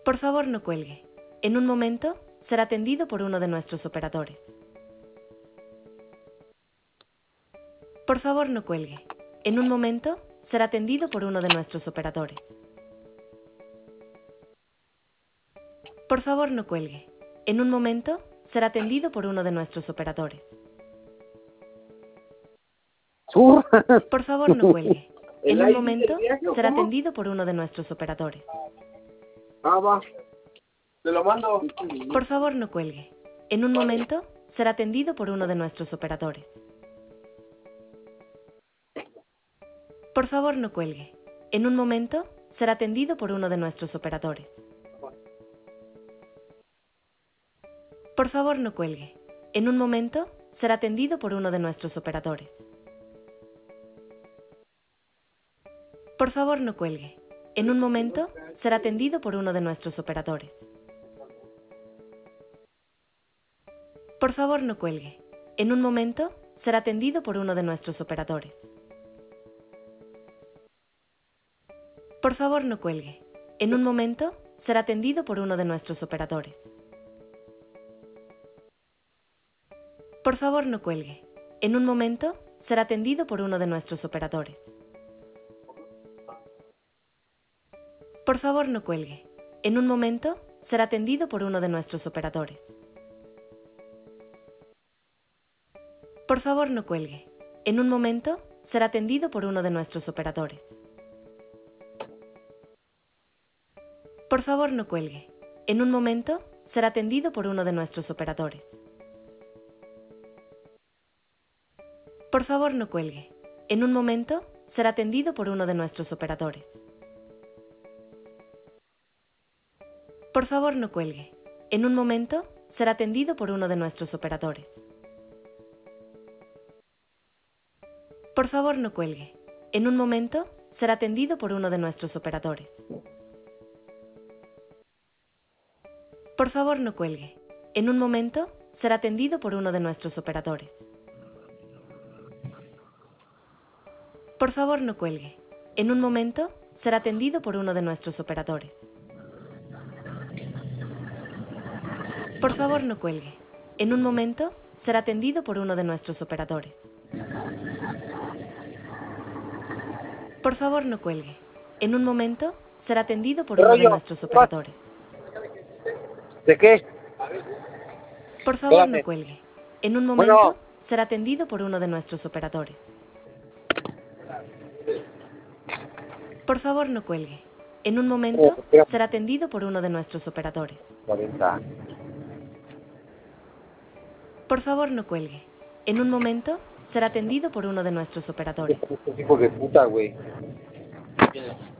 Por favor, no cuelgue. En un momento, será atendido por uno de nuestros operadores. Por favor, no cuelgue. En un momento, será atendido por uno de nuestros operadores. Por favor, no cuelgue. En un momento, será atendido por uno de nuestros operadores. Por favor, no cuelgue. En un momento, será atendido por uno de nuestros operadores. Va. Te lo mando. Por favor, no cuelgue. En un momento, será atendido por uno de nuestros operadores. Por favor, no cuelgue. En un momento, será atendido por uno de nuestros operadores. Por favor, no cuelgue. En un momento, será atendido por uno de nuestros operadores. Por favor, no cuelgue. En un momento, será atendido por uno de nuestros operadores. Por favor, no cuelgue. En un momento, será atendido por uno de nuestros operadores. Por favor, no cuelgue. En un momento, será atendido por uno de nuestros operadores. Por favor, no cuelgue. En un momento, será atendido por uno de nuestros operadores. Por favor, no cuelgue. En un momento, será atendido por uno de nuestros operadores. Por favor, no cuelgue. En un momento, será atendido por uno de nuestros operadores. Por favor, no cuelgue. En un momento, será atendido por uno de nuestros operadores. Por favor, no cuelgue. En un momento, será atendido por uno de nuestros operadores. Por favor, no cuelgue. En un momento, será atendido por uno de nuestros operadores. Por favor, no cuelgue. En un momento, será atendido por uno de nuestros operadores. Por favor, no cuelgue. En un momento, será atendido por uno de nuestros operadores. Por favor, no cuelgue. En un momento, será atendido por uno de nuestros operadores. Por favor, no cuelgue. En un momento, será atendido por uno de nuestros operadores. Por favor, no cuelgue. En un momento, será atendido por uno de nuestros operadores. ¿De qué? Por favor, no Espérame. cuelgue. En un momento, será atendido por uno de nuestros operadores. Por favor, no cuelgue. En un momento, será atendido por uno de nuestros operadores. 40. Por favor, no cuelgue. En un momento, será atendido por uno de nuestros operadores. Hijo de puta, güey.